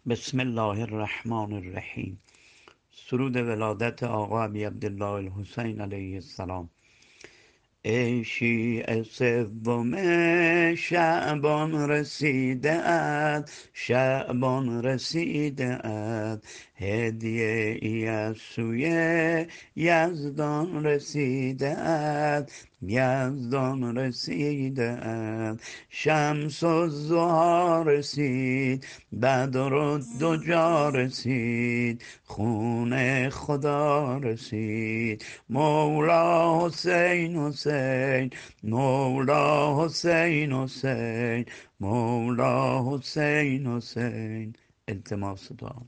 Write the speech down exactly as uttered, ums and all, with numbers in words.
بسم الله الرحمن الرحیم. سرود ولادت آقا ابی عبدالله الحسین علیه السلام. ای شیعه سوم شعبان رسیده ات، شعبان رسیده ات، هدیه ای از سوی یزدان رسیده ات، یزدان رسیده ات. شمس الضحی رسید، بدر الدجا رسید، خون خدا رسید. مولا حسین حسین، مولا حسین حسین، مولا حسین حسین. التماس دعا.